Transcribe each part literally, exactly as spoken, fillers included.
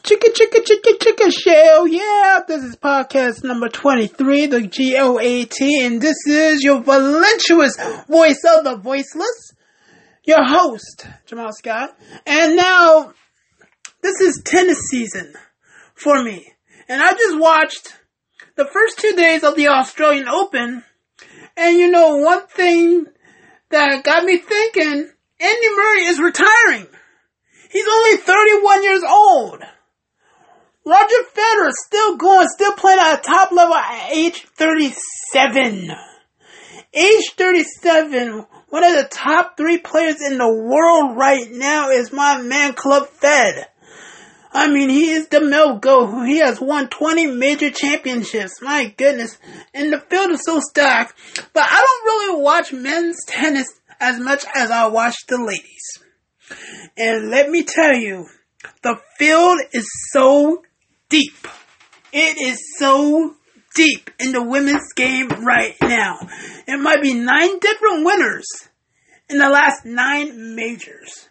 Chicka, chicka, chicka, chicka, shell, yeah, this is podcast number twenty-three, the G O A T, and this is your voluptuous voice of the voiceless, your host, Jamal Scott, and now, this is tennis season for me, and I just watched the first two days of the Australian Open, and you know, one thing that got me thinking, Andy Murray is retiring. He's only thirty-one years old. Roger Federer is still going, still playing at a top level at age thirty-seven. Age thirty-seven, one of the top three players in the world right now is my man Club Fed. I mean, he is the male GOAT. He has won twenty major championships. My goodness. And the field is so stacked. But I don't really watch men's tennis as much as I watch the ladies. And let me tell you, the field is so deep. It is so deep in the women's game right now. It might be nine different winners in the last nine majors.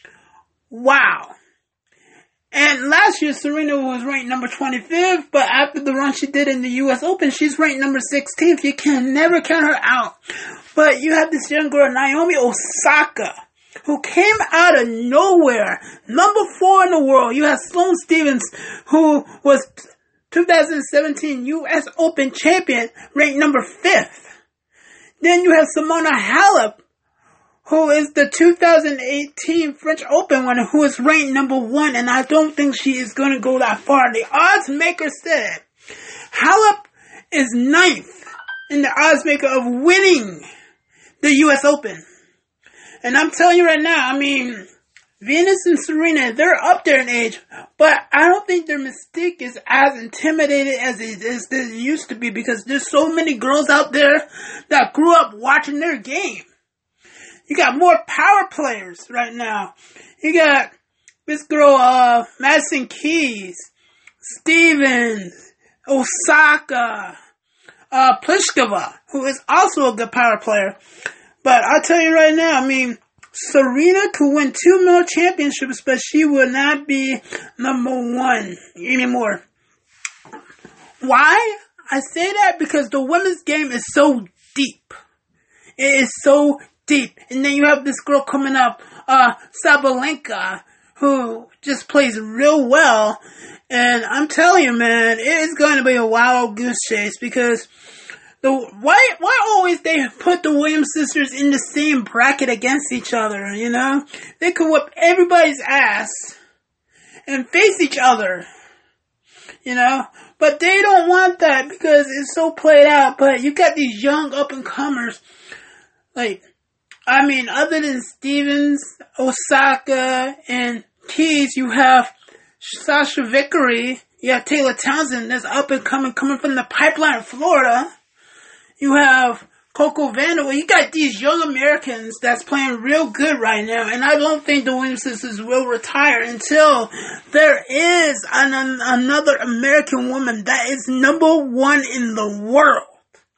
Wow. And last year, Serena was ranked number twenty-fifth, but after the run she did in the U S Open, she's ranked number sixteenth. You can never count her out. But you have this young girl, Naomi Osaka, who came out of nowhere, number four in the world. You have Sloane Stephens, who was twenty seventeen U S Open champion, ranked number fifth. Then you have Simona Halep, who is the two thousand eighteen French Open winner, who is ranked number one, and I don't think she is going to go that far. The odds maker said Halep is ninth in the odds maker of winning the U S Open. And I'm telling you right now, I mean, Venus and Serena, they're up there in age, but I don't think their mystique is as intimidated as it, as it used to be, because there's so many girls out there that grew up watching their game. You got more power players right now. You got this girl, uh, Madison Keys, Stevens, Osaka, uh, Pliskova, who is also a good power player. But I'll tell you right now, I mean, Serena could win two more championships, but she will not be number one anymore. Why? I say that because the women's game is so deep. It is so deep. And then you have this girl coming up, uh, Sabalenka, who just plays real well. And I'm telling you, man, it is going to be a wild goose chase, because The, why, why always they put the Williams sisters in the same bracket against each other, you know? They could whip everybody's ass and face each other, you know? But they don't want that because it's so played out. But you got these young up-and-comers, like, I mean, other than Stevens, Osaka, and Keys, you have Sasha Vickery, you have Taylor Townsend that's up-and-coming, coming from the pipeline of Florida. You have Coco Vandeweghe. You got these young Americans that's playing real good right now. And I don't think the Williams sisters will retire until there is an, an, another American woman that is number one in the world.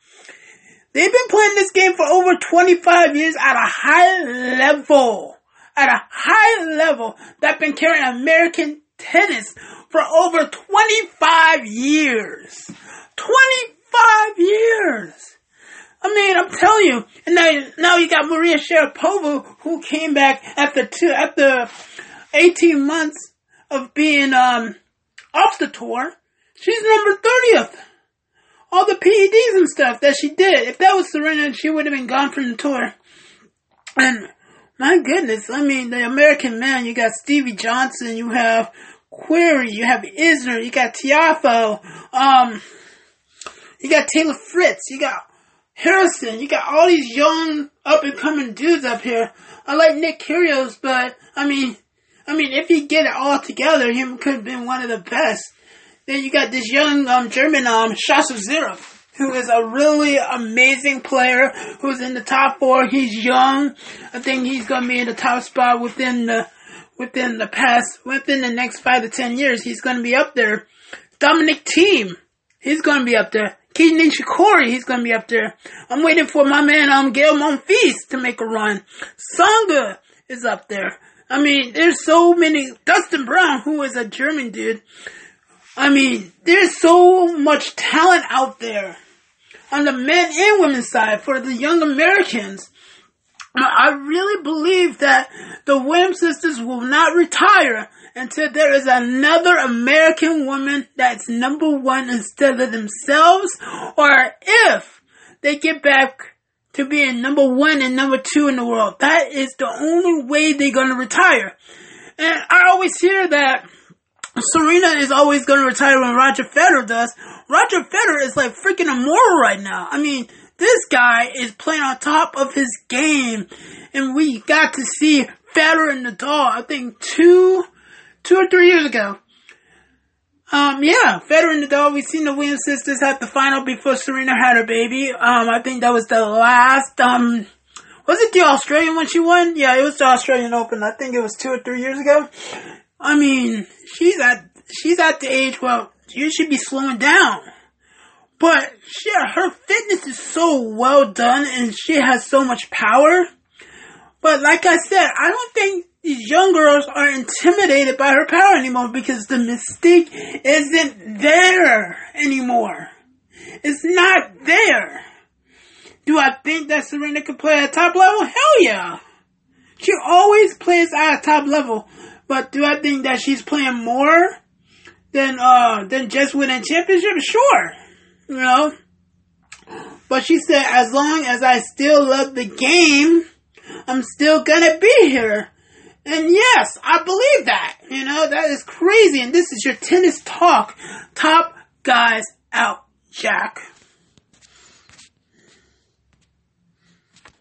They've been playing this game for over twenty-five years at a high level. At a high level. That's been carrying American tennis for over twenty-five years. twenty-five years. I mean, I'm telling you. And now, now you got Maria Sharapova, who came back after two, after eighteen months of being um off the tour. She's number thirtieth. All the P E Ds and stuff that she did. If that was Serena, she would have been gone from the tour. And my goodness, I mean, the American man, you got Stevie Johnson, you have Query, you have Isner, you got Tiafoe, um, you got Taylor Fritz, you got Harrison, you got all these young up-and-coming dudes up here. I like Nick Kyrgios, but, I mean, I mean, if he get it all together, he could have been one of the best. Then you got this young, um, German, um, Sasha Zverev, who is a really amazing player, who's in the top four. He's young. I think he's gonna be in the top spot within the, within the past, within the next five to ten years. He's gonna be up there. Dominic Thiem, he's gonna be up there. Keita Nishikori, he's going to be up there. I'm waiting for my man, um, Gael Monfils to make a run. Tsonga is up there. I mean, there's so many. Dustin Brown, who is a German dude. I mean, there's so much talent out there on the men and women's side for the young Americans. I really believe that the Williams sisters will not retire until there is another American woman that's number one instead of themselves, or if they get back to being number one and number two in the world. That is the only way they're going to retire. And I always hear that Serena is always going to retire when Roger Federer does. Roger Federer is like freaking immortal right now. I mean, this guy is playing on top of his game. And we got to see Federer and Nadal, I think, two, two or three years ago. Um, yeah, Federer and Nadal, we've seen the Williams sisters at the final before Serena had her baby. Um, I think that was the last, um, was it the Australian one she won? Yeah, it was the Australian Open. I think it was two or three years ago. I mean, she's at, she's at the age where you should be slowing down. But she, her fitness is so well done and she has so much power. But like I said, I don't think these young girls are intimidated by her power anymore because the mystique isn't there anymore. It's not there. Do I think that Serena could play at top level? Hell yeah. She always plays at a top level. But do I think that she's playing more than, uh, than just winning championships? Sure. You know? But she said, as long as I still love the game, I'm still gonna be here. And yes, I believe that. You know, that is crazy. And this is your tennis talk. Top guys out, Jack.